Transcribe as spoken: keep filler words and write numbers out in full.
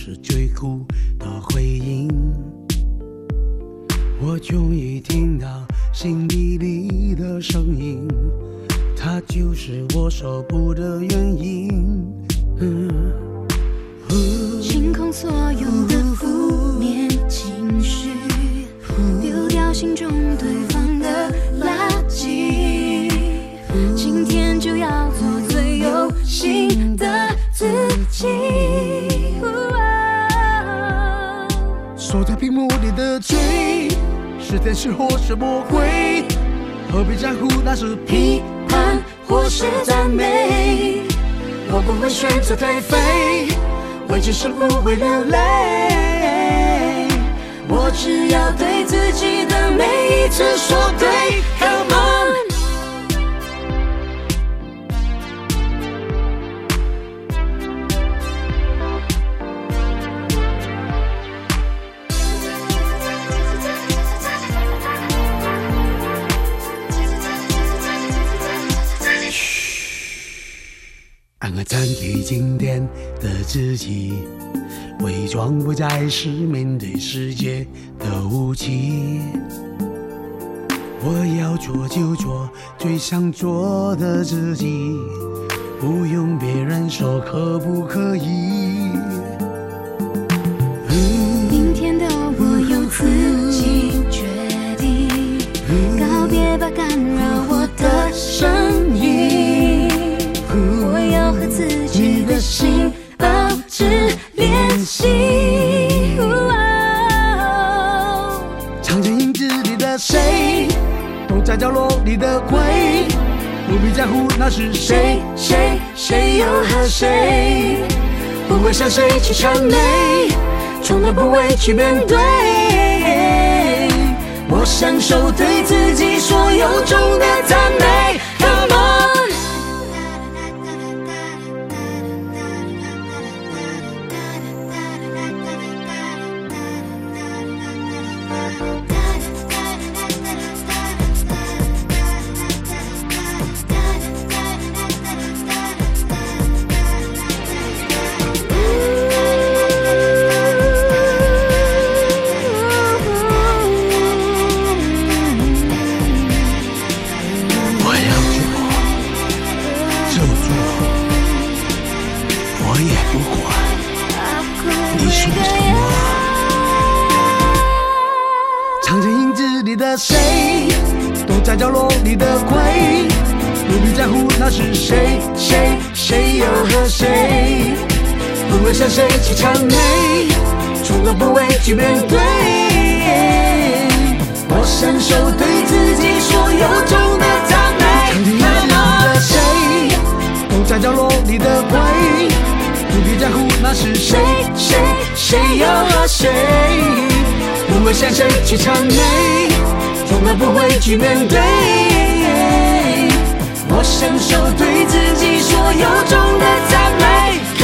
是最苦的回应。我终于听到心底里的声音，它就是我守护的原因。嗯清空所有的负面情绪，丢掉心中对方的垃圾。今天就要做最有心的自己。 锁在屏幕里的嘴，是天使或是魔鬼？何必在乎那是批判或是赞美？我不会选择颓废，为此事不会流泪。我只要对自己的每一次说对 ，Come on。按个暂停经典的自己，伪装不再是面对世界的武器。我要做就做最想做的自己，不用别人说可不可以。 明天的我由自己决定，告别吧干扰我的声音。我要和自己的心保持联系。 藏进影子里的谁，躲在角落里的鬼，不必在乎那是谁谁谁又和谁，不会向谁去谄媚，从来不畏惧面对。我享受对自己所有种的赞美。Come on。我也不管你说什么。藏进影子里的谁，躲在角落里的鬼，不必在乎那是谁谁谁又和谁，不会向谁去谄媚，从来不畏惧面对。我享受对自己所有种的赞美。藏进影子里的谁，躲在角落里的鬼，不必在乎那是谁谁谁又和谁，不会向谁去谄媚，从来不畏惧面对。我享受对自己所有种的赞美。